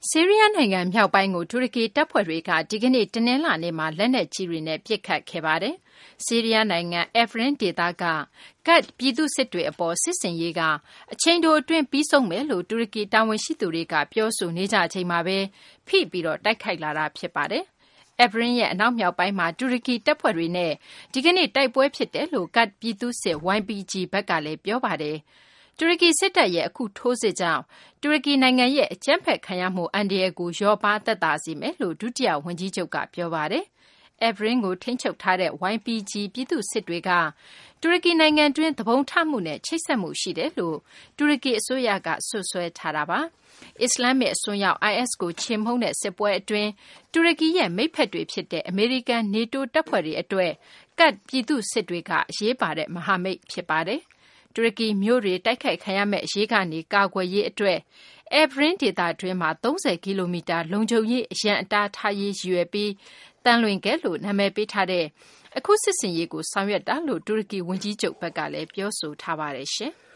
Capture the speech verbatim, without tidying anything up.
ဆီးရီးယားနိုင်ငံမြောက်ပိုင်းကိုတူရကီတပ်ဖွဲ့တွေကဒီကနေ့တနင်္လာနေ့မှာလက်နက်ကြီးတွေနဲ့ပစ်ခတ်ခဲ့ပါတယ်။ဆီးရီးယားနိုင်ငံ Afrin ဒေသက Kurd ပြည်သူ့စစ်တွေအပေါ်စစ်ဆင်ရေးကအချိန်တိုအတွင်းပြီးဆုံးမယ်လို့တူရကီတာဝန်ရှိသူတွေကပြောဆိုနေကြချိန်မှာပဲဖိပြီးတိုက်ခိုက်လာတာဖြစ်ပါတယ်။ Afrin ရဲ့အနောက်မြောက်ပိုင်းမှာတူရကီတပ်ဖွဲ့တွေနဲ့ဒီကနေ့တိုက်ပွဲဖြစ်တယ်လို့ Kurd ပြည်သူ့စစ် ဝိုင် ပီ ဂျီ ဘက်ကလည်းပြောပါတယ်။တူရကီစစ်တပ်ရဲ့အခုထိုးစစ်ကြောင့်တူရကီနိုင်ငံရဲ့အကြမ်းဖက်ခံရမှုအန္တရာယ်ကိုလျော့ပါးသက်သာစေမယ်လို့ဒုတိယဝန်ကြီးချုပ်ကပြောပါတယ်။ Afrin ကိုထိန်းချုပ်ထားတဲ့ ဝိုင် ပီ ဂျီ ပြည်သူ့စစ်တွေကတူရကီနိုင်ငံတွင်းသူပုန်ထမှုနဲ့ချိတ်ဆက်မှုရှိတယ်လို့တူရကီအစိုးရကစွပ်စွဲထားတာပါ။အစ္စလာမ္မစ်အစွန်းရောက် အိုင်အက်စ် ကိုချေမှုန်းတဲ့စစ်ပွဲအတွင်းတူရကီရဲ့မိတ်ဖက်တွေဖြစ်တဲ့အမေရိကန် နေတိုးတပ်ဖွဲ့တွေအတွက် Kurd ပြည်သူ့စစ်တွေကအရေးပါတဲ့မဟာမိတ်ဖြစ်ပါတယ်။တူရကီမြို့တွေတိုက်ခိုက်ခံရမယ့်အရေးကနေကာကွယ်ရေးအတွက် Afrin ဒေသတွင်းမှာသုံးဆယ်ကီလိုမီတာလုံခြုံရေးအရံအတားထားရေးရည်ရွယ်ပြီးသံလွင်ခက်လို့နာမည်ပေးထားတဲ့အခုစစ်ဆင်ရေးကိုဆောင်ရွက်တာလို့တူရကီဝန်ကြီးချုပ်ဘက်ကလည်းပြောဆိုထားပါတယ်ရှင်။